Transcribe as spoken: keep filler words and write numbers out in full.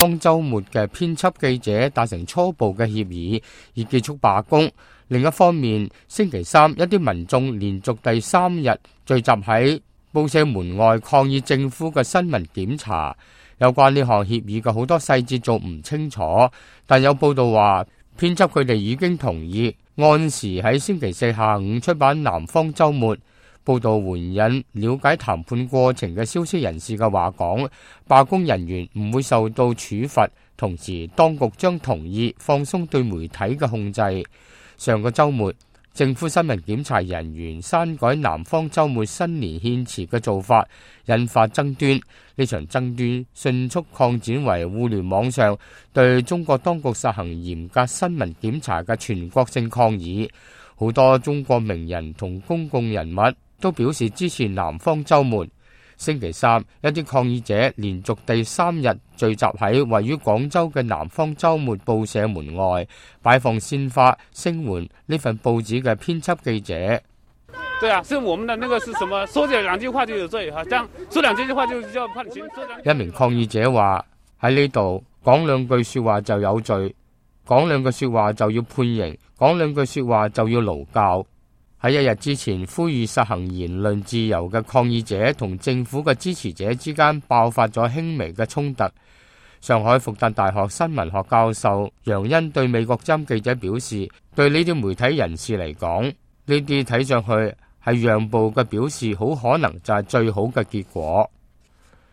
方週末嘅編輯記者達成初步嘅協議，以結束罷工。另一方面，星期三一啲民眾連續第三日聚集喺報社門外抗議政府嘅新聞檢查。有關呢項協議嘅好多細節仲唔清楚，但有報道話編輯佢哋已經同意按時喺星期四下午出版南方週末。報道援引了解談判過程嘅消息人士嘅話講，罷工人員唔會受到處罰，同時當局將同意放鬆對媒體嘅控制。上個週末，政府新聞檢查人員刪改南方週末新年獻詞嘅做法，引發爭端。呢場爭端迅速擴展為互聯網上對中國當局實行嚴格新聞檢查嘅全國性抗議。好多中國名人同公共人物都表示支持南方週末。星期三，一啲抗議者連續第三日聚集喺位於廣州嘅南方週末報社門外，擺放鮮花聲援呢份報紙嘅編輯記者。 對啊，是我們的那個是什麼？說這兩句話就有罪，哈，這樣說兩句話就就要判刑。 一名抗議者話：喺呢度講兩句說話就有罪，講兩句說話就要判刑，講兩句說話就要勞教。喺一日之前呼籲實行言論自由嘅抗議者同政府嘅支持者之間爆發咗輕微嘅衝突。上海復旦大學新聞學教授楊恩對美國之音記者表示，對呢啲媒體人士嚟講，呢啲睇上去係讓步嘅表示，好可能就係最好嘅結果。